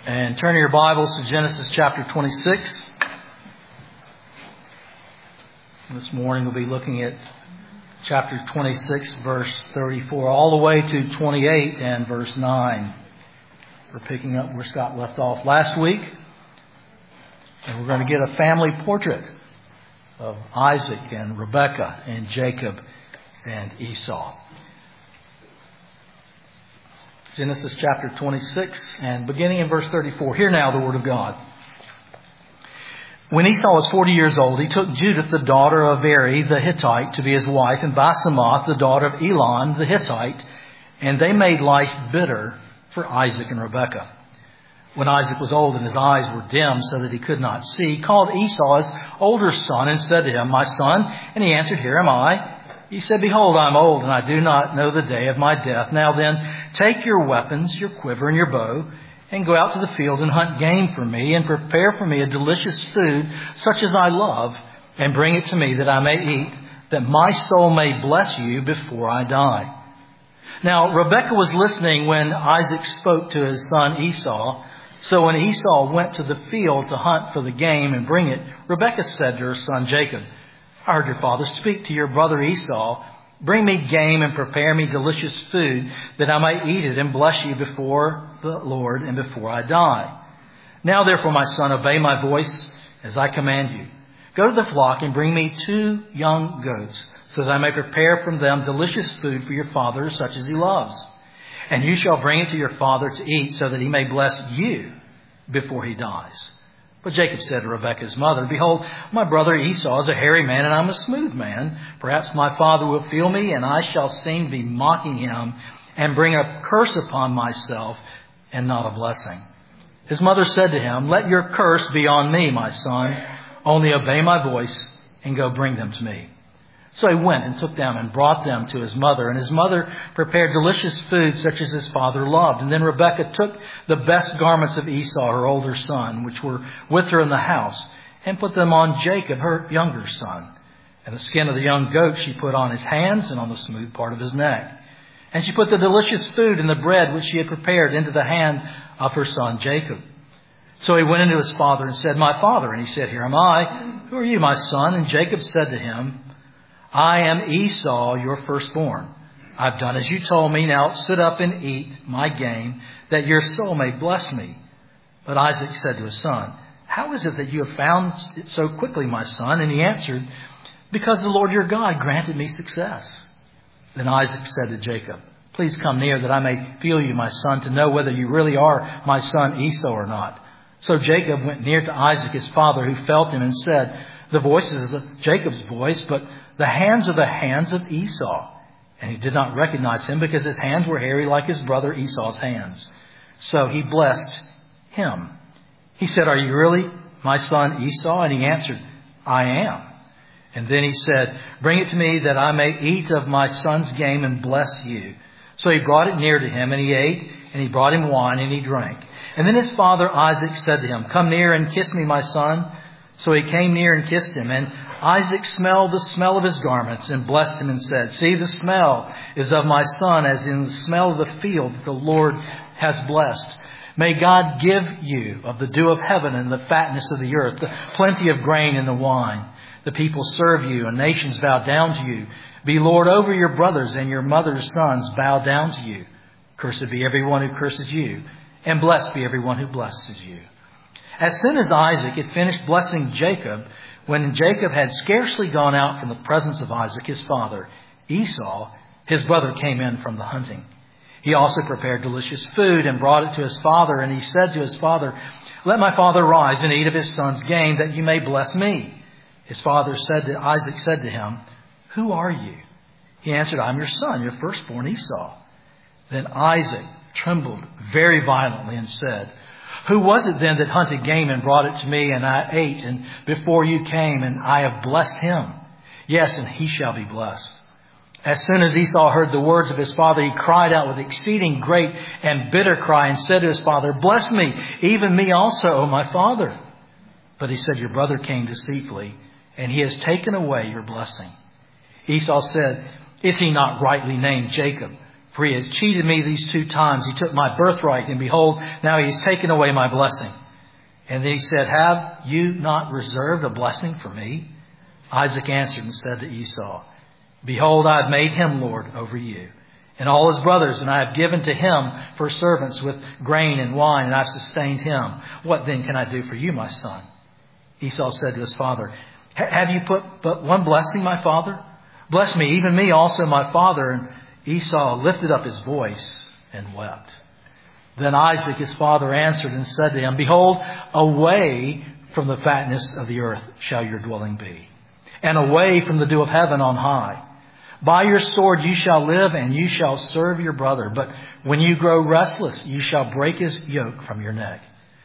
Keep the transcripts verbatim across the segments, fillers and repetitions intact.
And turn your Bibles to Genesis chapter twenty-six. This morning we'll be looking at chapter twenty-six, verse thirty-four, all the way to twenty-eight and verse nine. We're picking up where Scott left off last week. And we're going to get a family portrait of Isaac and Rebekah and Jacob and Esau. Genesis chapter twenty-six, and beginning in verse thirty-four. Hear now the word of God. When Esau was forty years old, he took Judith, the daughter of Eri the Hittite, to be his wife, and Basemath, the daughter of Elon the Hittite, and they made life bitter for Isaac and Rebekah. When Isaac was old and his eyes were dim so that he could not see, he called Esau his older son and said to him, "My son," and he answered, "Here am I." He said, "Behold, I am old, and I do not know the day of my death. Now then, take your weapons, your quiver and your bow, and go out to the field and hunt game for me, and prepare for me a delicious food, such as I love, and bring it to me that I may eat, that my soul may bless you before I die." Now, Rebekah was listening when Isaac spoke to his son Esau. So when Esau went to the field to hunt for the game and bring it, Rebekah said to her son Jacob, "I heard your father speak to your brother Esau. Bring me game and prepare me delicious food, that I may eat it and bless you before the Lord and before I die. Now therefore, my son, obey my voice as I command you. Go to the flock and bring me two young goats, so that I may prepare from them delicious food for your father, such as he loves. And you shall bring it to your father to eat, so that he may bless you before he dies." But Jacob said to Rebekah's mother, "Behold, my brother Esau is a hairy man, and I'm a smooth man. Perhaps my father will feel me, and I shall seem to be mocking him, and bring a curse upon myself, and not a blessing." His mother said to him, "Let your curse be on me, my son. Only obey my voice, and go bring them to me." So he went and took them and brought them to his mother. And his mother prepared delicious food such as his father loved. And then Rebekah took the best garments of Esau, her older son, which were with her in the house, and put them on Jacob, her younger son. And the skin of the young goat she put on his hands and on the smooth part of his neck. And she put the delicious food and the bread which she had prepared into the hand of her son Jacob. So he went into his father and said, "My father." And he said, "Here am I. Who are you, my son?" And Jacob said to him, "I am Esau, your firstborn. I've done as you told me. Now sit up and eat my game, that your soul may bless me." But Isaac said to his son, "How is it that you have found it so quickly, my son?" And he answered, "Because the Lord your God granted me success." Then Isaac said to Jacob, "Please come near, that I may feel you, my son, to know whether you really are my son Esau or not." So Jacob went near to Isaac his father, who felt him and said, "The voice is Jacob's voice, but the hands are the hands of Esau." And he did not recognize him, because his hands were hairy like his brother Esau's hands. So he blessed him. He said, "Are you really my son Esau?" And he answered, "I am." And then he said, "Bring it to me, that I may eat of my son's game and bless you." So he brought it near to him, and he ate, and he brought him wine, and he drank. And then his father Isaac said to him, "Come near and kiss me, my son." So he came near and kissed him. And Isaac smelled the smell of his garments and blessed him and said, "See, the smell is of my son, as in the smell of the field that the Lord has blessed. May God give you of the dew of heaven and the fatness of the earth, the plenty of grain and the wine. The people serve you, and nations bow down to you. Be Lord over your brothers, and your mother's sons bow down to you. Cursed be everyone who curses you, and blessed be everyone who blesses you." As soon as Isaac had finished blessing Jacob, when Jacob had scarcely gone out from the presence of Isaac his father, Esau, his brother, came in from the hunting. He also prepared delicious food and brought it to his father. And he said to his father, "Let my father rise and eat of his son's game, that you may bless me." His father said to Isaac said to him, "Who are you?" He answered, "I'm your son, your firstborn Esau." Then Isaac trembled very violently and said, "Who was it then that hunted game and brought it to me, and I ate, and before you came, and I have blessed him? Yes, and he shall be blessed." As soon as Esau heard the words of his father, he cried out with exceeding great and bitter cry, and said to his father, "Bless me, even me also, O my father." But he said, "Your brother came deceitfully, and he has taken away your blessing." Esau said, "Is he not rightly named Jacob? For he has cheated me these two times. He took my birthright, and behold, now he has taken away my blessing. And then he said, have you not reserved a blessing for me? Isaac answered and said to Esau, behold, I have made him lord over you and all his brothers, and I have given to him for servants with grain and wine, and I have sustained him. What then can I do for you, my son? Esau said to his father, have you put but one blessing, my father? Bless me, even me also, my father. And Esau lifted up his voice and wept. Then Isaac, his father, answered and said to him, behold, away from the fatness of the earth shall your dwelling be, and away from the dew of heaven on high. By your sword you shall live, and you shall serve your brother. But when you grow restless, you shall break his yoke from your neck.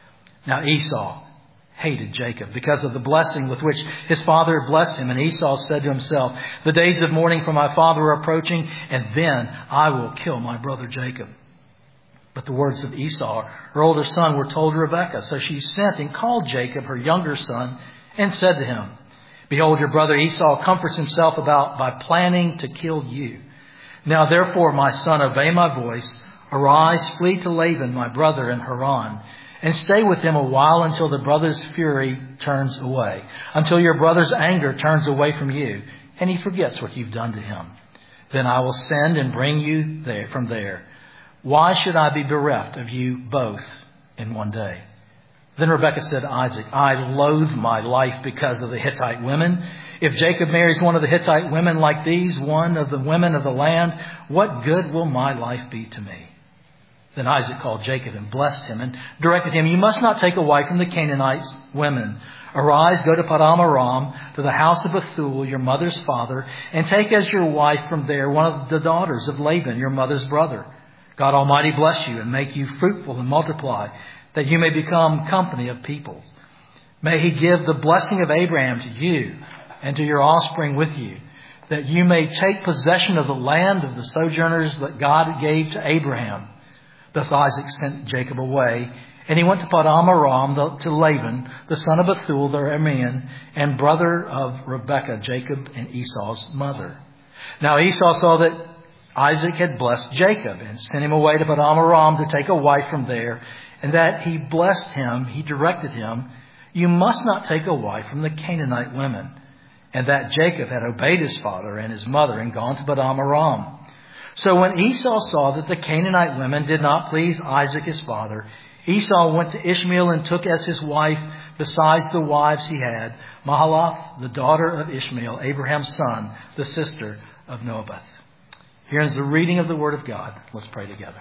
Now Esau hated Jacob because of the blessing with which his father had blessed him. And Esau said to himself, the days of mourning for my father are approaching, and then I will kill my brother Jacob. But the words of Esau, her older son, were told to Rebekah. So she sent and called Jacob, her younger son, and said to him, behold, your brother Esau comforts himself about by planning to kill you. Now therefore, my son, obey my voice. Arise, flee to Laban, my brother, in Haran, and stay with him a while until the brother's fury turns away, until your brother's anger turns away from you, and he forgets what you've done to him. Then I will send and bring you there from there. Why should I be bereft of you both in one day? Then Rebekah said to Isaac, I loathe my life because of the Hittite women. If Jacob marries one of the Hittite women like these, one of the women of the land, what good will my life be to me? Then Isaac called Jacob and blessed him and directed him, you must not take a wife from the Canaanites women. Arise, go to Paddan Aram, to the house of Bethuel, your mother's father, and take as your wife from there one of the daughters of Laban, your mother's brother. God Almighty bless you and make you fruitful and multiply, that you may become company of peoples. May he give the blessing of Abraham to you and to your offspring with you, that you may take possession of the land of the sojourners that God gave to Abraham. Thus Isaac sent Jacob away, and he went to Paddan Aram to Laban, the son of Bethuel the Aramean, and brother of Rebekah, Jacob and Esau's mother. Now Esau saw that Isaac had blessed Jacob and sent him away to Paddan Aram to take a wife from there, and that he blessed him, he directed him, you must not take a wife from the Canaanite women, and that Jacob had obeyed his father and his mother and gone to Paddan Aram. So when Esau saw that the Canaanite women did not please Isaac his father, Esau went to Ishmael and took as his wife, besides the wives he had, Mahalath, the daughter of Ishmael, Abraham's son, the sister of Nebaioth. Here is the reading of the Word of God. Let's pray together.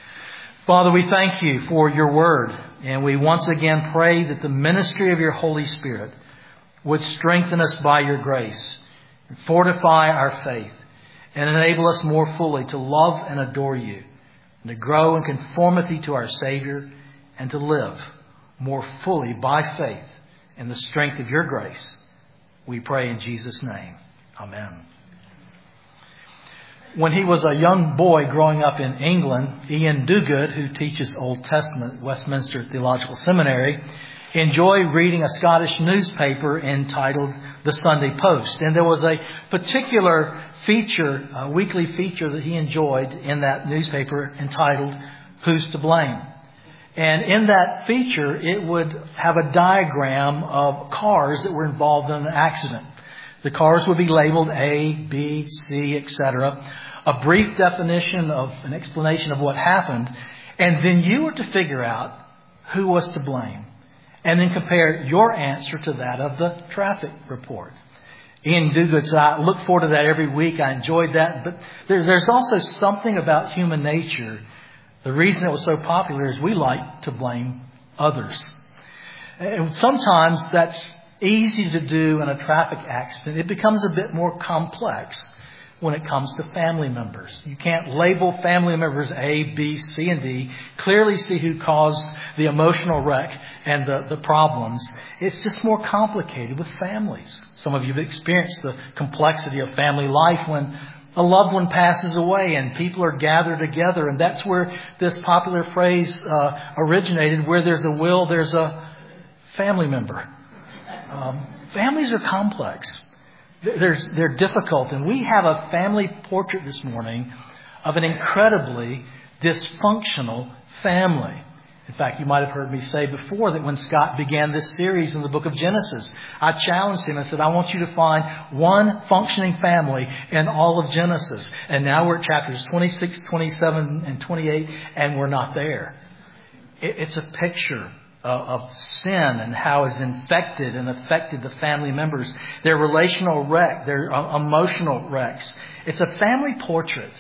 Father, we thank you for your Word, and we once again pray that the ministry of your Holy Spirit would strengthen us by your grace, and fortify our faith, and enable us more fully to love and adore you, and to grow in conformity to our Savior, and to live more fully by faith in the strength of your grace. We pray in Jesus' name. Amen. When he was a young boy growing up in England, Ian Duguid, who teaches Old Testament at Westminster Theological Seminary, enjoyed reading a Scottish newspaper entitled The Sunday Post. And there was a particular feature, a weekly feature that he enjoyed in that newspaper entitled Who's to Blame? And in that feature, it would have a diagram of cars that were involved in an accident. The cars would be labeled A, B, C, et cetera. A brief definition of an explanation of what happened. And then you were to figure out who was to blame. And then compare your answer to that of the traffic report. Ian Duguid said, I look forward to that every week. I enjoyed that. But there's, there's also something about human nature. The reason it was so popular is we like to blame others. And sometimes that's easy to do in a traffic accident. It becomes a bit more complex when it comes to family members. You can't label family members A, B, C, and D, clearly see who caused the emotional wreck and the, the problems. It's just more complicated with families. Some of you have experienced the complexity of family life when a loved one passes away and people are gathered together. And that's where this popular phrase uh, originated, where there's a will, there's a family member. Um, families are complex. They're, they're difficult. And we have a family portrait this morning of an incredibly dysfunctional family. In fact, you might have heard me say before that when Scott began this series in the book of Genesis, I challenged him and said, I want you to find one functioning family in all of Genesis. And now we're at chapters twenty-six, twenty-seven, and twenty-eight, and we're not there. It's a picture of sin and how it's infected and affected the family members. Their relational wreck, their emotional wrecks. It's a family portrait,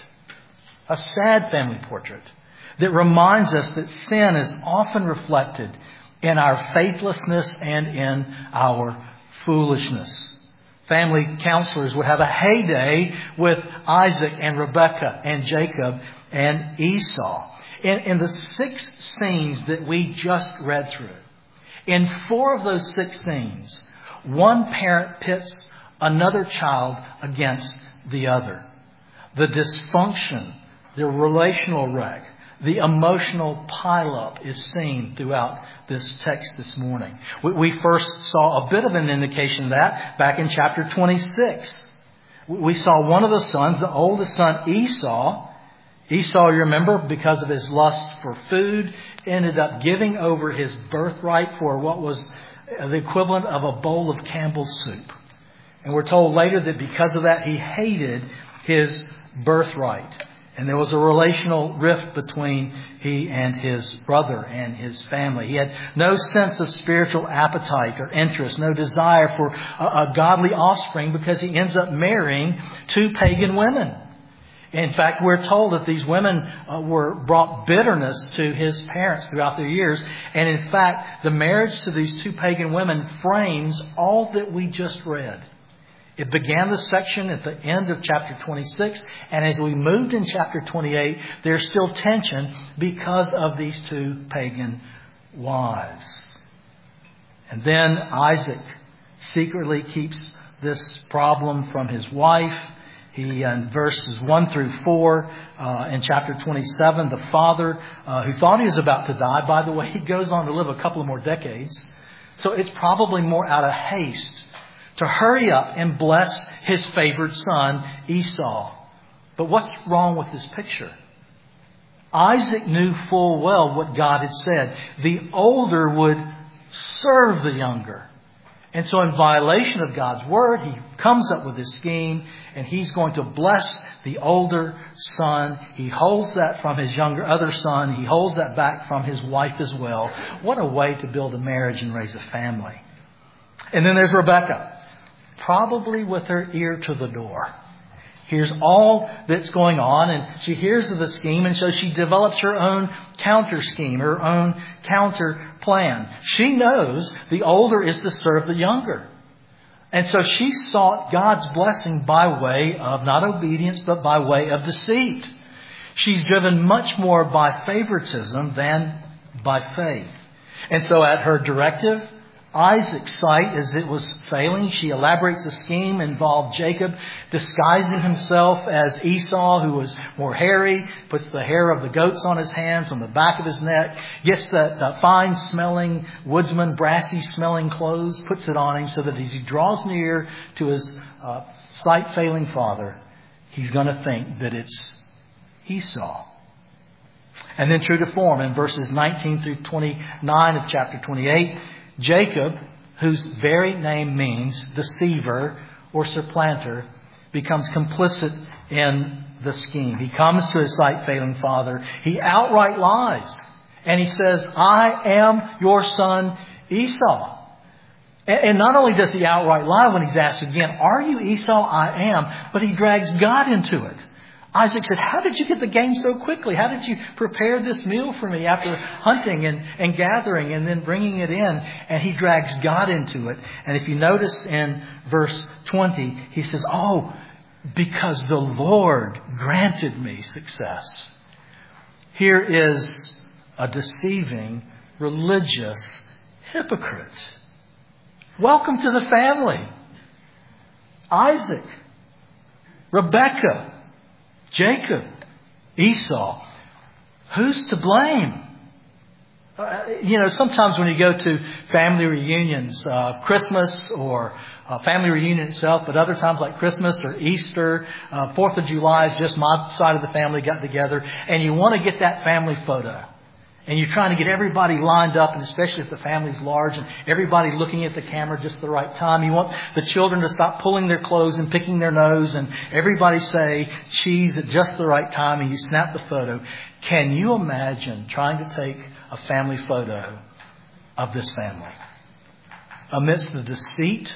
a sad family portrait, that reminds us that sin is often reflected in our faithlessness and in our foolishness. Family counselors would have a heyday with Isaac and Rebekah and Jacob and Esau. In, in the six scenes that we just read through, in four of those six scenes, one parent pits another child against the other. The dysfunction, the relational wreck, the emotional pileup is seen throughout this text this morning. We, we first saw a bit of an indication of that back in chapter twenty-six. We saw one of the sons, the oldest son Esau. Esau, you remember, because of his lust for food, ended up giving over his birthright for what was the equivalent of a bowl of Campbell's soup. And we're told later that because of that, he hated his birthright. And there was a relational rift between he and his brother and his family. He had no sense of spiritual appetite or interest, no desire for a, a godly offspring, because he ends up marrying two pagan women. In fact, we're told that these women uh, were brought bitterness to his parents throughout their years. And in fact, the marriage to these two pagan women frames all that we just read. It began the section at the end of chapter twenty-six. And as we moved in chapter twenty-eight, there's still tension because of these two pagan wives. And then Isaac secretly keeps this problem from his wife. He, in verses one through four, uh, in chapter twenty-seven, the father uh, who thought he was about to die, by the way, he goes on to live a couple of more decades. So it's probably more out of haste to hurry up and bless his favored son, Esau. But what's wrong with this picture? Isaac knew full well what God had said. The older would serve the younger. And so in violation of God's word, he comes up with this scheme, and he's going to bless the older son. He holds that from his younger other son. He holds that back from his wife as well. What a way to build a marriage and raise a family. And then there's Rebekah, probably with her ear to the door. Here's all that's going on, and she hears of the scheme, and so she develops her own counter scheme, her own counter plan. She knows the older is to serve the younger. And so she sought God's blessing by way of not obedience, but by way of deceit. She's driven much more by favoritism than by faith. And so at her directive, Isaac's sight, as it was failing, she elaborates a scheme involved Jacob disguising himself as Esau, who was more hairy, puts the hair of the goats on his hands, on the back of his neck, gets that, that fine-smelling woodsman, brassy-smelling clothes, puts it on him so that as he draws near to his uh, sight-failing father, he's going to think that it's Esau. And then true to form, in verses nineteen through twenty-nine of chapter twenty-eight, Jacob, whose very name means deceiver or supplanter, becomes complicit in the scheme. He comes to his sight-failing father. He outright lies. And he says, I am your son Esau. And not only does he outright lie when he's asked again, are you Esau? I am. But he drags God into it. Isaac said, how did you get the game so quickly? How did you prepare this meal for me after hunting and, and gathering and then bringing it in? And he drags God into it. And if you notice in verse twenty, he says, oh, because the Lord granted me success. Here is a deceiving, religious hypocrite. Welcome to the family. Isaac, Rebekah, Jacob, Esau. Who's to blame? Uh, you know, sometimes when you go to family reunions, uh, Christmas or uh, family reunion itself, but other times like Christmas or Easter, uh, Fourth of July is just my side of the family got together, and you want to get that family photo. And you're trying to get everybody lined up, and especially if the family's large and everybody looking at the camera just the right time. You want the children to stop pulling their clothes and picking their nose, and everybody say cheese at just the right time, and you snap the photo. Can you imagine trying to take a family photo of this family amidst the deceit,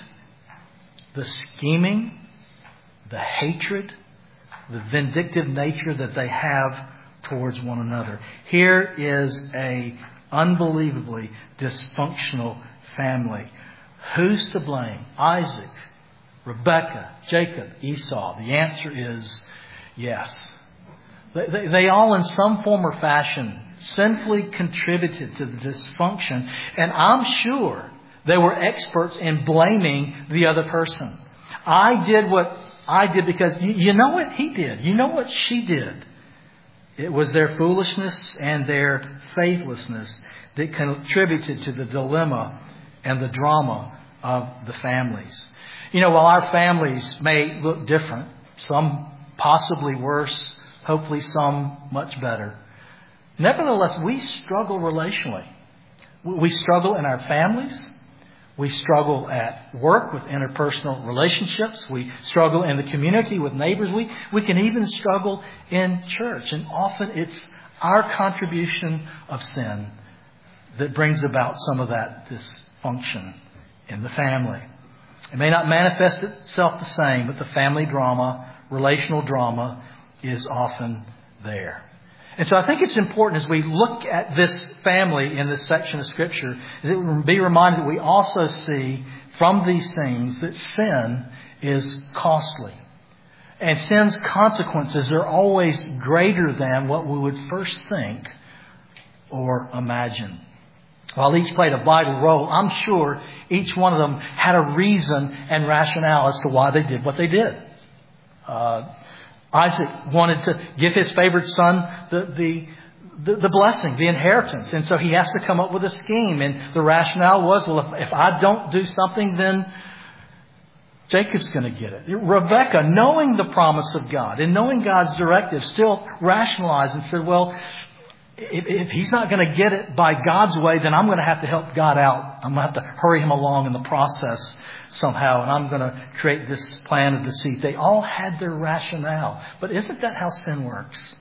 the scheming, the hatred, the vindictive nature that they have towards one another? Here is a unbelievably dysfunctional family. Who's to blame? Isaac, Rebekah, Jacob, Esau? The answer is yes. They, they, they all in some form or fashion sinfully contributed to the dysfunction, and I'm sure they were experts in blaming the other person. I did what I did because you, you know what he did. You know what she did. It was their foolishness and their faithlessness that contributed to the dilemma and the drama of the families. You know, while our families may look different, some possibly worse, hopefully some much better, nevertheless, we struggle relationally. We struggle in our families. We struggle at work with interpersonal relationships. We struggle in the community with neighbors. We, we can even struggle in church. And often it's our contribution of sin that brings about some of that dysfunction in the family. It may not manifest itself the same, but the family drama, relational drama, is often there. And so I think it's important as we look at this family in this section of Scripture, is that we be reminded that we also see from these things that sin is costly. And sin's consequences are always greater than what we would first think or imagine. While each played a vital role, I'm sure each one of them had a reason and rationale as to why they did what they did. Uh, Isaac wanted to give his favorite son the, the, the, the blessing, the inheritance. And so he has to come up with a scheme. And the rationale was, well, if, if I don't do something, then Jacob's going to get it. Rebekah, knowing the promise of God and knowing God's directive, still rationalized and said, well, if, if he's not going to get it by God's way, then I'm going to have to help God out. I'm going to have to hurry him along in the process somehow, and I'm going to create this plan of deceit. They all had their rationale. But isn't that how sin works?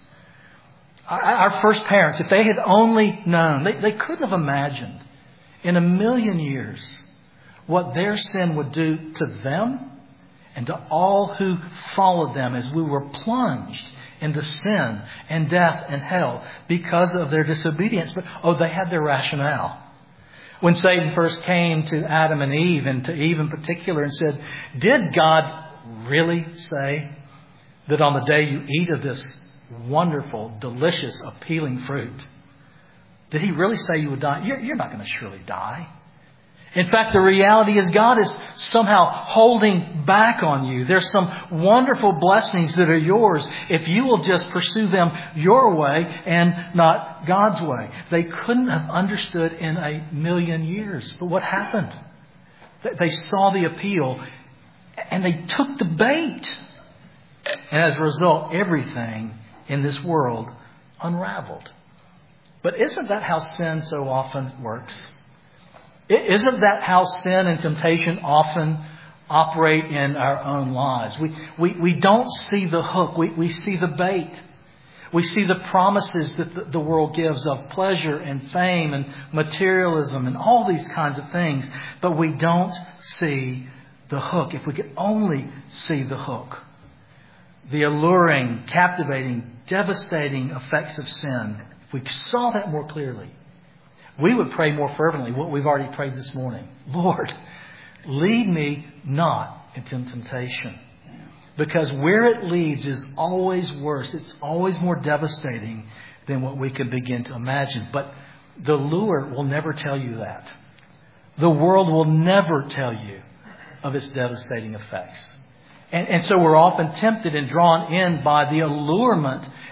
Our first parents, if they had only known, they, they couldn't have imagined in a million years what their sin would do to them and to all who followed them as we were plunged into sin and death and hell because of their disobedience. But, oh, they had their rationale. When Satan first came to Adam and Eve, and to Eve in particular, and said, did God really say that on the day you eat of this wonderful, delicious, appealing fruit, did he really say you would die? You're, you're not going to surely die. In fact, the reality is God is somehow holding back on you. There's some wonderful blessings that are yours if you will just pursue them your way and not God's way. They couldn't have understood in a million years. But what happened? They saw the appeal and they took the bait. And as a result, everything in this world unraveled. But isn't that how sin so often works? Isn't that how sin and temptation often operate in our own lives? We we, we don't see the hook. We, we see the bait. We see the promises that the, the world gives of pleasure and fame and materialism and all these kinds of things. But we don't see the hook. If we could only see the hook. The alluring, captivating, devastating effects of sin. If we saw that more clearly, we would pray more fervently what we've already prayed this morning. Lord, lead me not into temptation. Because where it leads is always worse. It's always more devastating than what we could begin to imagine. But the lure will never tell you that. The world will never tell you of its devastating effects. And, and so we're often tempted and drawn in by the allurement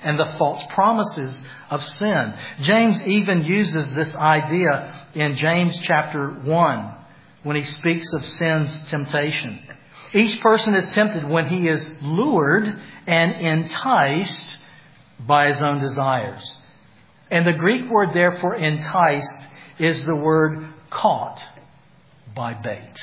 and the false promises of sin. James even uses this idea in James chapter one when he speaks of sin's temptation. Each person is tempted when he is lured and enticed by his own desires. And the Greek word there for enticed is the word caught by bait.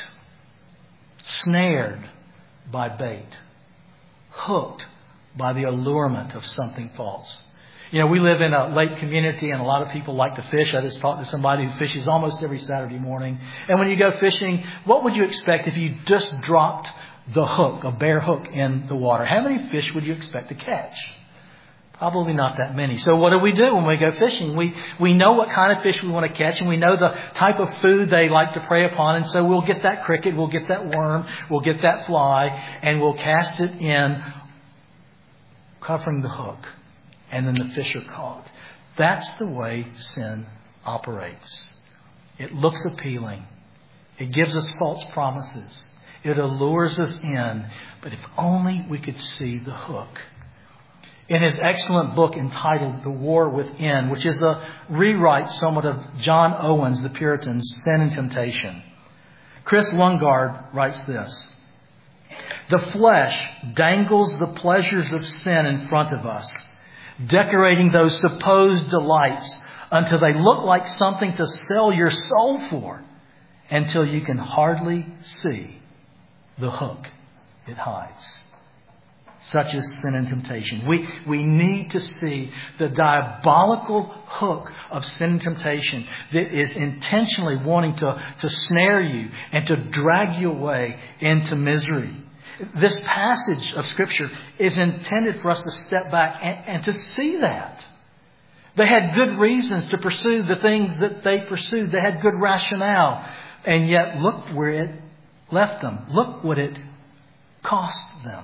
Snared by bait. Hooked by the allurement of something false. You know, we live in a lake community and a lot of people like to fish. I just talked to somebody who fishes almost every Saturday morning. And when you go fishing, what would you expect if you just dropped the hook, a bare hook in the water? How many fish would you expect to catch? Probably not that many. So what do we do when we go fishing? We we know what kind of fish we want to catch, and we know the type of food they like to prey upon. And so we'll get that cricket, we'll get that worm, we'll get that fly, and we'll cast it in, covering the hook. And then the fish are caught. That's the way sin operates. It looks appealing. It gives us false promises. It allures us in. But if only we could see the hook. In his excellent book entitled The War Within, which is a rewrite somewhat of John Owen's The Puritans' Sin and Temptation, Chris Lungard writes this: "The flesh dangles the pleasures of sin in front of us, decorating those supposed delights until they look like something to sell your soul for, until you can hardly see the hook it hides." Such is sin and temptation. We, we need to see the diabolical hook of sin and temptation that is intentionally wanting to, to snare you and to drag you away into misery. This passage of Scripture is intended for us to step back and, and to see that. They had good reasons to pursue the things that they pursued. They had good rationale. And yet, look where it left them. Look what it cost them.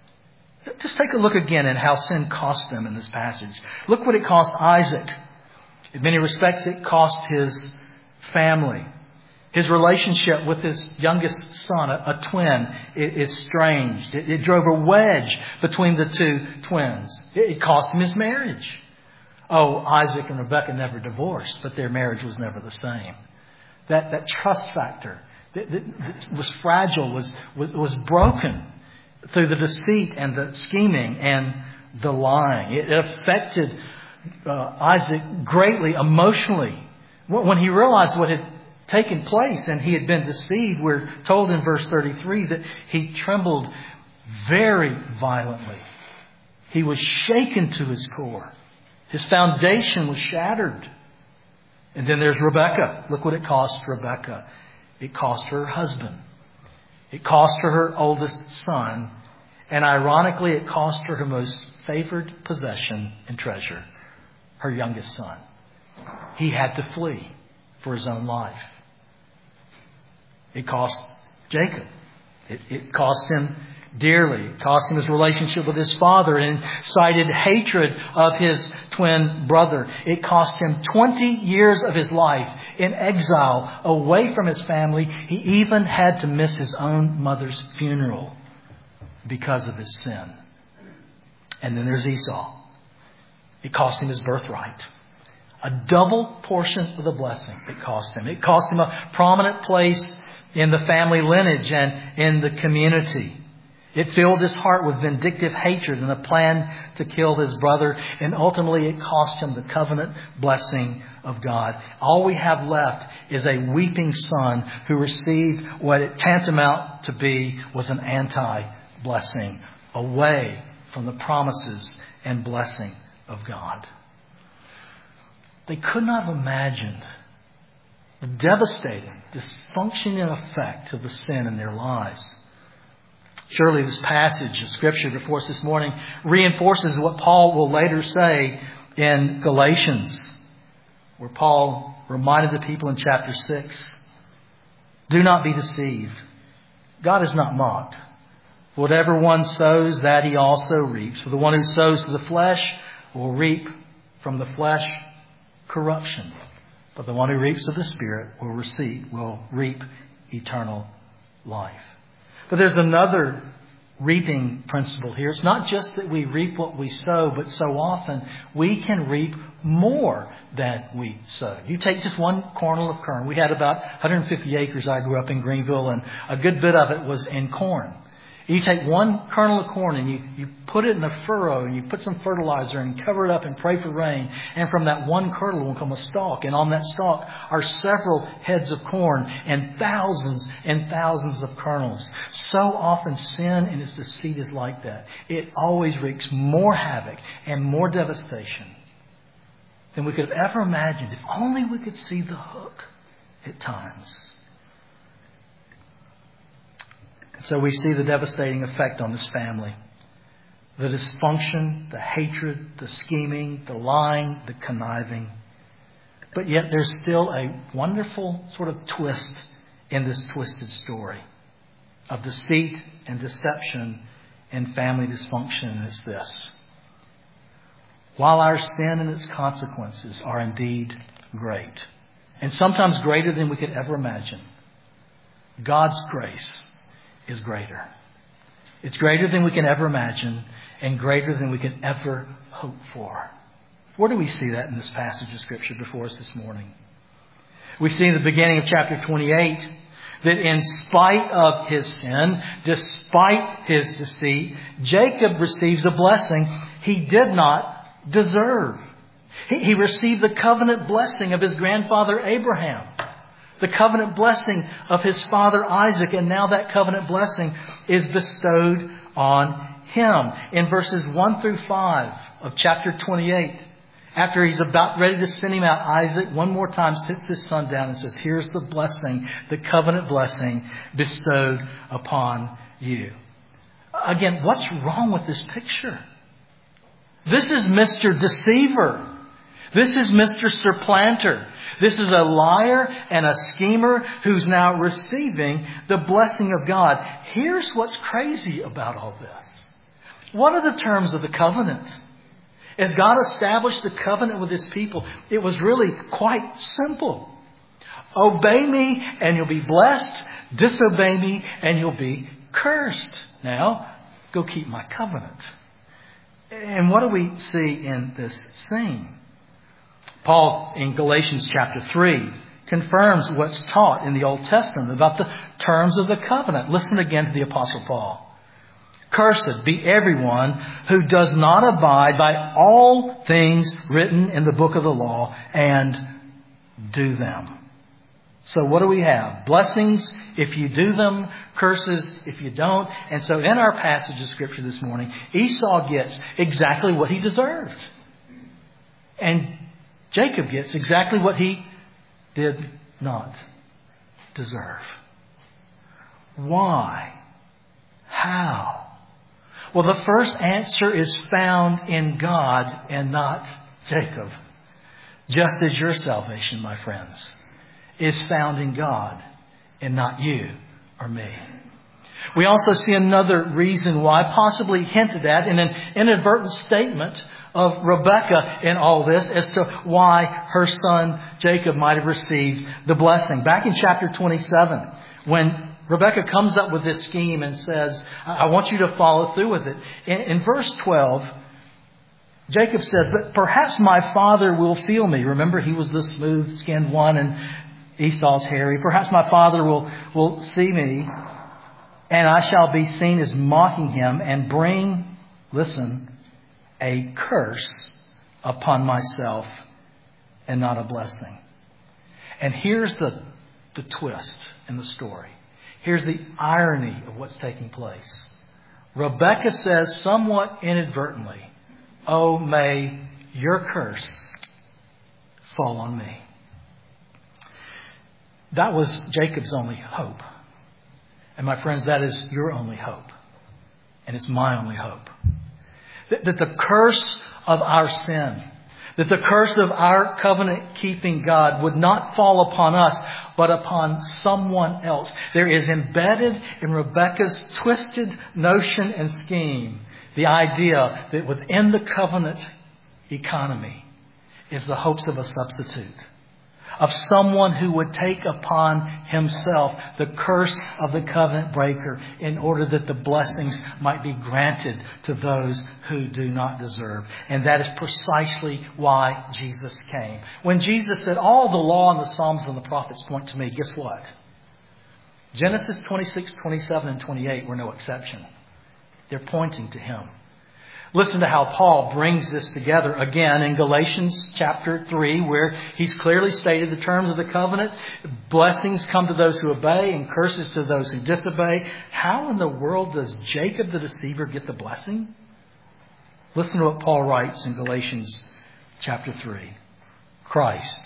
Just take a look again at how sin cost them in this passage. Look what it cost Isaac. In many respects, it cost his family. His relationship with his youngest son, a, a twin, is estranged. It, it drove a wedge between the two twins. It, it cost him his marriage. Oh, Isaac and Rebekah never divorced, but their marriage was never the same. That, that trust factor that, that, that was fragile, was, was, was broken through the deceit and the scheming and the lying. It affected uh, Isaac greatly emotionally. When he realized what had taken place and he had been deceived, we're told in verse thirty-three that he trembled very violently. He was shaken to his core. His foundation was shattered. And then there's Rebekah. Look what it cost Rebekah. It cost her husband. It cost her her oldest son. And ironically, it cost her her most favored possession and treasure, her youngest son. He had to flee for his own life. It cost Jacob. It, it cost him dearly. It cost him his relationship with his father and incited hatred of his twin brother. It cost him twenty years of his life in exile, away from his family. He even had to miss his own mother's funeral because of his sin. And then there's Esau. It cost him his birthright. A double portion of the blessing it cost him. It cost him a prominent place in the family lineage and in the community. It filled his heart with vindictive hatred and a plan to kill his brother. And ultimately it cost him the covenant blessing of God. All we have left is a weeping son who received what it tantamount to be was an anti-blessing, away from the promises and blessing of God. They could not have imagined the devastating, dysfunctioning effect of the sin in their lives. Surely this passage of Scripture before us this morning reinforces what Paul will later say in Galatians, where Paul reminded the people in chapter six, "Do not be deceived. God is not mocked. Whatever one sows, that he also reaps. For the one who sows to the flesh will reap from the flesh corruption. But the one who reaps of the Spirit will receive, will reap eternal life." But there's another reaping principle here. It's not just that we reap what we sow, but so often we can reap more than we sow. You take just one kernel of corn. We had about one hundred fifty acres. I grew up in Greenville, and a good bit of it was in corn. You take one kernel of corn and you, you put it in a furrow and you put some fertilizer and cover it up and pray for rain. And from that one kernel will come a stalk. And on that stalk are several heads of corn and thousands and thousands of kernels. So often sin and its deceit is like that. It always wreaks more havoc and more devastation than we could have ever imagined if only we could see the hook at times. So we see the devastating effect on this family. The dysfunction, the hatred, the scheming, the lying, the conniving. But yet there's still a wonderful sort of twist in this twisted story of deceit and deception and family dysfunction. And it's this. While our sin and its consequences are indeed great, and sometimes greater than we could ever imagine, God's grace is greater. It's greater than we can ever imagine and greater than we can ever hope for. Where do we see that in this passage of Scripture before us this morning? We see in the beginning of chapter twenty-eight that in spite of his sin, despite his deceit, Jacob receives a blessing he did not deserve. He, he received the covenant blessing of his grandfather Abraham. The covenant blessing of his father Isaac, and now that covenant blessing is bestowed on him. In verses one through five of chapter twenty-eight, after he's about ready to send him out, Isaac one more time sits his son down and says, here's the blessing, the covenant blessing bestowed upon you. Again, what's wrong with this picture? This is Mister Deceiver. This is Mister Supplanter. This is a liar and a schemer who's now receiving the blessing of God. Here's what's crazy about all this. What are the terms of the covenant? As God established the covenant with His people, it was really quite simple. Obey me and you'll be blessed. Disobey me and you'll be cursed. Now, go keep my covenant. And what do we see in this scene? Paul, in Galatians chapter three, confirms what's taught in the Old Testament about the terms of the covenant. Listen again to the Apostle Paul. Cursed be everyone who does not abide by all things written in the book of the law and do them. So what do we have? Blessings if you do them, curses if you don't. And so in our passage of Scripture this morning, Esau gets exactly what he deserved. And Jacob gets exactly what he did not deserve. Why? How? Well, the first answer is found in God and not Jacob. Just as your salvation, my friends, is found in God and not you or me. We also see another reason why, possibly hinted at in an inadvertent statement of Rebekah in all this, as to why her son Jacob might have received the blessing. Back in chapter twenty-seven, when Rebekah comes up with this scheme and says, I want you to follow through with it. In, in verse twelve, Jacob says, but perhaps my father will feel me. Remember, he was the smooth-skinned one and Esau's hairy. Perhaps my father will, will see me, and I shall be seen as mocking him and bring, listen, a curse upon myself and not a blessing. And here's the, the twist in the story. Here's the irony of what's taking place. Rebekah says somewhat inadvertently, oh, may your curse fall on me. That was Jacob's only hope. And my friends, that is your only hope. And it's my only hope. That, that the curse of our sin, that the curse of our covenant-keeping God would not fall upon us, but upon someone else. There is embedded in Rebekah's twisted notion and scheme the idea that within the covenant economy is the hopes of a substitute. of someone who would take upon himself the curse of the covenant breaker in order that the blessings might be granted to those who do not deserve. And that is precisely why Jesus came. When Jesus said, all the law and the Psalms and the prophets point to me, guess what? Genesis twenty-six, twenty-seven, and twenty-eight were no exception. They're pointing to Him. Listen to how Paul brings this together again in Galatians chapter three, where he's clearly stated the terms of the covenant. Blessings come to those who obey and curses to those who disobey. How in the world does Jacob the deceiver get the blessing? Listen to what Paul writes in Galatians chapter three. Christ,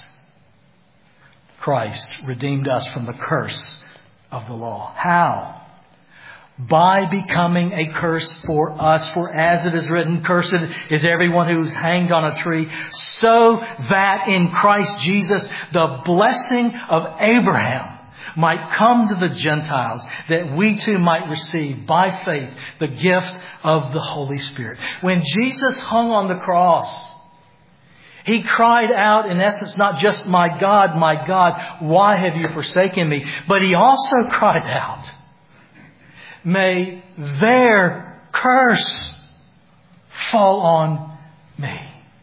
Christ redeemed us from the curse of the law. How? By becoming a curse for us. For as it is written, cursed is everyone who is hanged on a tree, so that in Christ Jesus the blessing of Abraham might come to the Gentiles, that we too might receive by faith the gift of the Holy Spirit. When Jesus hung on the cross, He cried out, in essence, not just, my God, my God, why have you forsaken me? But He also cried out, may their curse fall on me.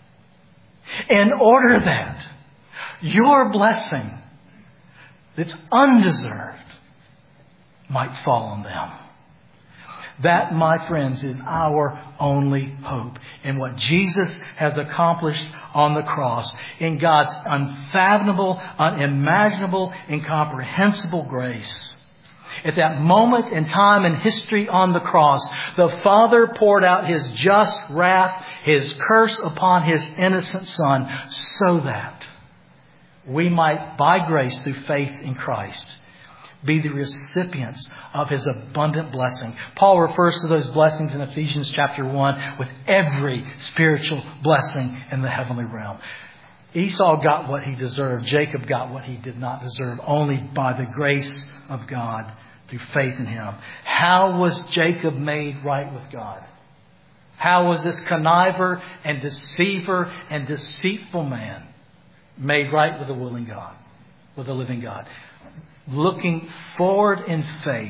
In order that your blessing that's undeserved might fall on them. That, my friends, is our only hope in what Jesus has accomplished on the cross, in God's unfathomable, unimaginable, incomprehensible grace. At that moment in time in history on the cross, the Father poured out His just wrath, His curse upon His innocent Son, so that we might, by grace through faith in Christ, be the recipients of His abundant blessing. Paul refers to those blessings in Ephesians chapter one with every spiritual blessing in the heavenly realm. Esau got what he deserved. Jacob got what he did not deserve, only by the grace of God through faith in Him. How was Jacob made right with God? How was this conniver and deceiver and deceitful man made right with a willing God, with a living God? Looking forward in faith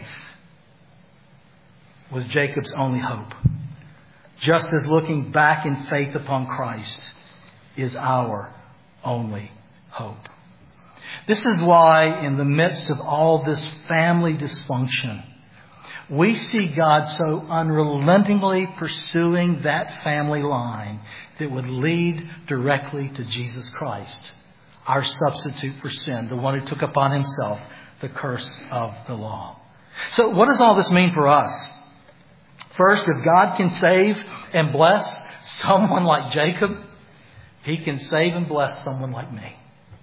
was Jacob's only hope. Just as looking back in faith upon Christ is our only hope. This is why in the midst of all this family dysfunction, we see God so unrelentingly pursuing that family line that would lead directly to Jesus Christ, our substitute for sin, the one who took upon Himself the curse of the law. So what does all this mean for us? First, if God can save and bless someone like Jacob, He can save and bless someone like me.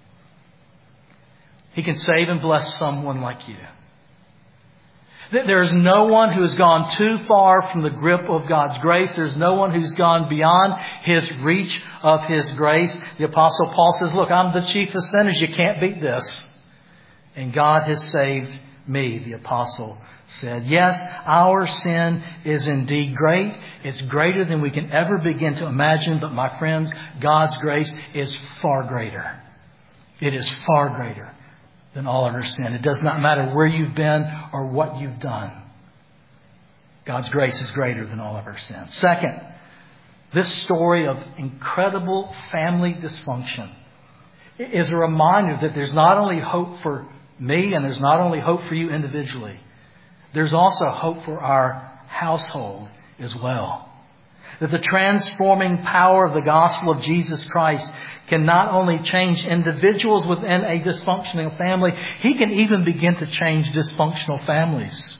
He can save and bless someone like you. There is no one who has gone too far from the grip of God's grace. There's no one who's gone beyond His reach of His grace. The Apostle Paul says, look, I'm the chief of sinners. You can't beat this. And God has saved me, the Apostle said. Yes, our sin is indeed great. It's greater than we can ever begin to imagine. But my friends, God's grace is far greater. It is far greater than all of our sin. It does not matter where you've been or what you've done. God's grace is greater than all of our sin. Second, this story of incredible family dysfunction is a reminder that there's not only hope for me and there's not only hope for you individually. There's also hope for our household as well. That the transforming power of the gospel of Jesus Christ can not only change individuals within a dysfunctional family, He can even begin to change dysfunctional families.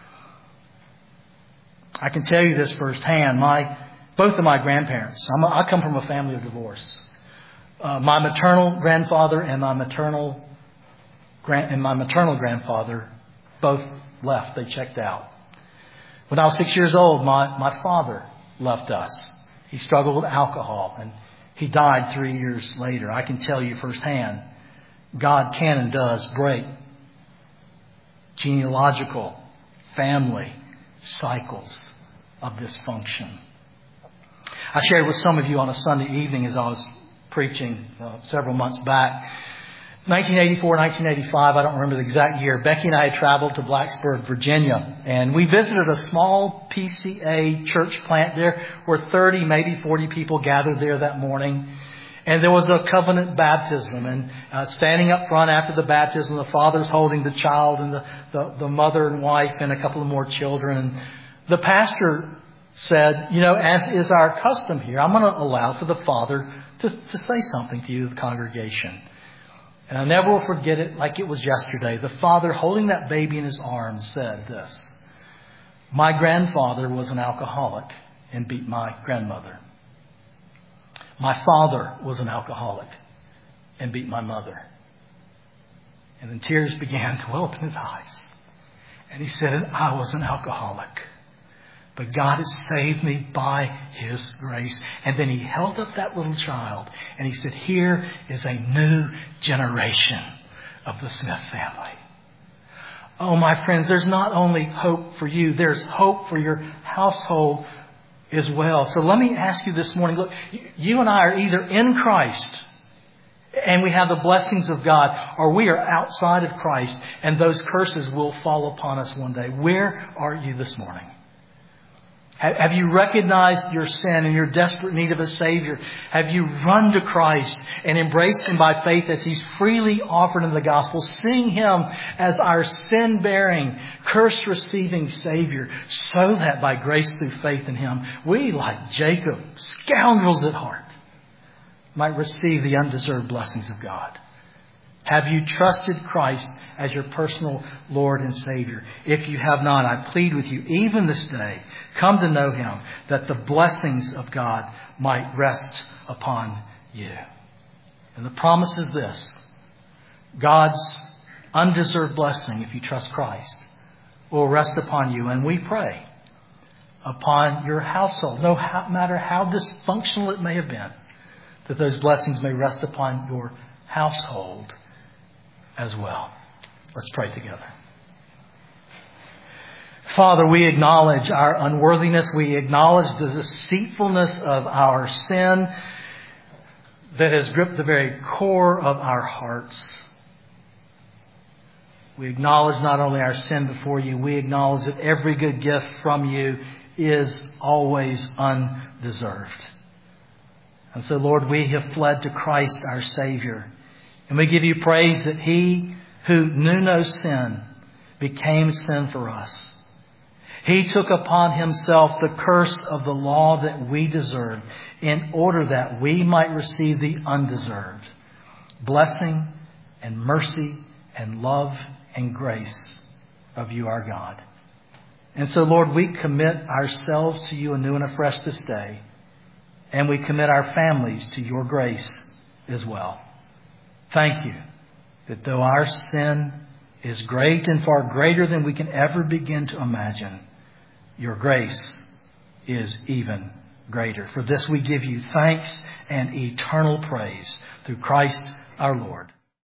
I can tell you this firsthand. My, both of my grandparents, I'm a, I come from a family of divorce. Uh, my maternal grandfather and my maternal grand, and my maternal grandfather both left. They checked out. When I was six years old, my, my father left us. He struggled with alcohol and he died three years later. I can tell you firsthand, God can and does break genealogical family cycles of dysfunction. I shared with some of you on a Sunday evening as I was preaching uh, several months back nineteen eighty-four, nineteen eighty-five, I don't remember the exact year, Becky and I had traveled to Blacksburg, Virginia, and we visited a small P C A church plant there where thirty, maybe forty people gathered there that morning. And there was a covenant baptism, and uh, standing up front after the baptism, the father's holding the child and the, the, the mother and wife and a couple of more children. And the pastor said, you know, as is our custom here, I'm going to allow for the father to, to say something to you, the congregation. And I never will forget it like it was yesterday. The father, holding that baby in his arms, said this: "My grandfather was an alcoholic and beat my grandmother. My father was an alcoholic and beat my mother." And then tears began to well up in his eyes. And he said, "And I was an alcoholic. But God has saved me by His grace." And then he held up that little child and he said, "Here is a new generation of the Smith family." Oh, my friends, there's not only hope for you, there's hope for your household as well. So let me ask you this morning, look, you and I are either in Christ and we have the blessings of God, or we are outside of Christ and those curses will fall upon us one day. Where are you this morning? Have you recognized your sin and your desperate need of a Savior? Have you run to Christ and embraced Him by faith as He's freely offered in the gospel, seeing Him as our sin-bearing, curse-receiving Savior, so that by grace through faith in Him, we, like Jacob, scoundrels at heart, might receive the undeserved blessings of God? Have you trusted Christ as your personal Lord and Savior? If you have not, I plead with you, even this day, come to know Him, that the blessings of God might rest upon you. And the promise is this: God's undeserved blessing, if you trust Christ, will rest upon you. And we pray upon your household, no matter how dysfunctional it may have been, that those blessings may rest upon your household as well. Let's pray together. Father, we acknowledge our unworthiness. We acknowledge the deceitfulness of our sin that has gripped the very core of our hearts. We acknowledge not only our sin before you, we acknowledge that every good gift from you is always undeserved. And so, Lord, we have fled to Christ our Savior. And we give you praise that He who knew no sin became sin for us. He took upon Himself the curse of the law that we deserved, in order that we might receive the undeserved blessing and mercy and love and grace of you, our God. And so, Lord, we commit ourselves to you anew and afresh this day. And we commit our families to your grace as well. Thank you that though our sin is great and far greater than we can ever begin to imagine, your grace is even greater. For this we give you thanks and eternal praise through Christ our Lord.